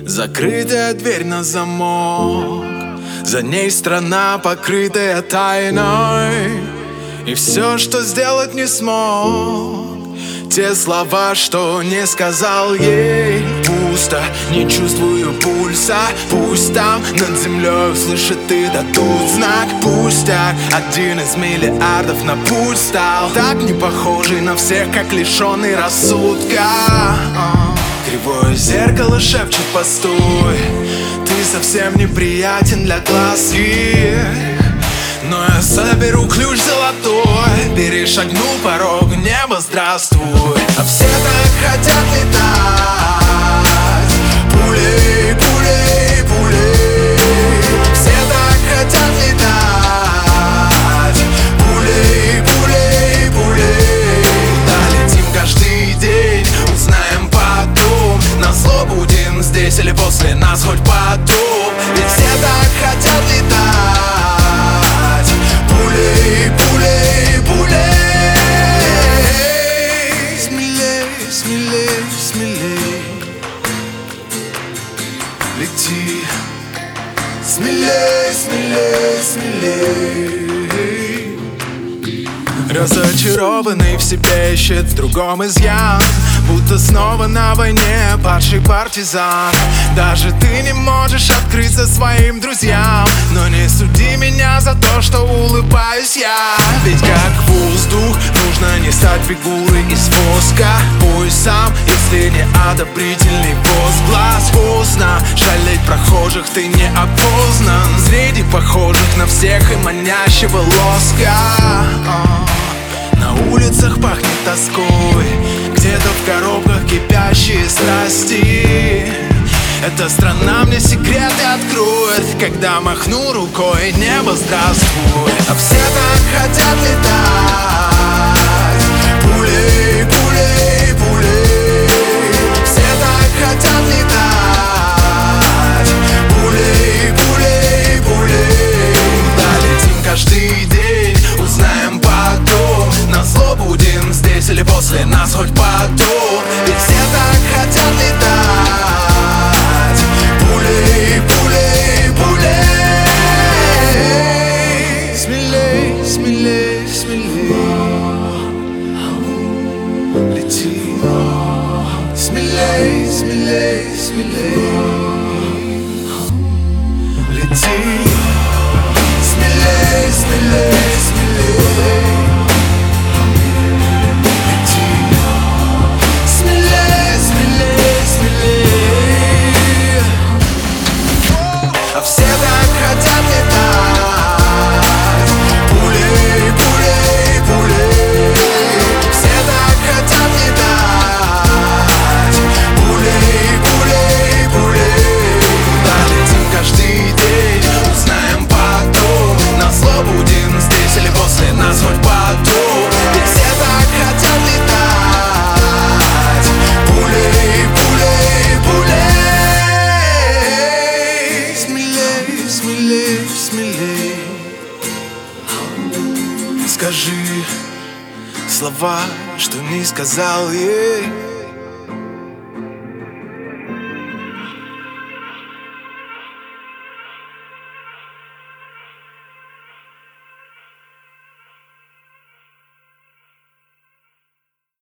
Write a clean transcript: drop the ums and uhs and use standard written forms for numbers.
Закрытая дверь на замок, за ней страна, покрытая тайной. И все, что сделать не смог, те слова, что не сказал ей. Пусто, не чувствую пульса. Пусть там над землей услышит и дадут знак. Пустяк, один из миллиардов на путь стал, так не похожий на всех, как лишенный рассудка. Кривое зеркало шепчет: постой, ты совсем неприятен для глаз их. Но я соберу ключ золотой, перешагну порог неба, здравствуй. А все так хотят летать, пулей, пулей, пулей. Все так хотят летать, пулей, пулей, пулей. Да, летим каждый день, узнаем потом. Назло будем здесь или после нас хоть потом. Ведь все так хотят летать. Пулей, пулей, пулей. Смелей, смелей, смелей. Лети. Смелей, смелей, смелей. Разочарованный в себе ищет в другом изъян, будто снова на войне падший партизан. Даже ты не можешь открыться своим друзьям, но не суди меня за то, что улыбаюсь я. Ведь как воздух нужно не стать фигурой из воска. Пой сам, если не одобрительный возглас. Поздно жалеть прохожих, ты не опознан среди похожих на всех и манящего лоска. На улицах пахнет тоской, где-то в коробках кипящие страсти. Эта страна мне секреты откроет, когда махну рукой: небо, здравствуй. А все так хотят летать, пулей, пулей, пулей. Все так хотят летать, пулей, пулей, пулей. Да, летим каждый день, узнаем потом. Назло будем здесь или после нас хоть потом. Ведь все так хотят летать, пулей, пулей, пулей. Смелей, смелей, смелей. Лети. Смелей, смелей, смелей. Лети. Смелей, смелей, смелей. Все так хотят летать, пулей, пулей, пулей. Все так хотят летать, пулей, пулей, пулей. Да, летим каждый день, узнаем потом. Назло будем здесь или после нас хоть потом. Ведь все так хотят летать, пулей, пулей, пулей. Смелей, смелей. Скажи слова, что не сказал ей.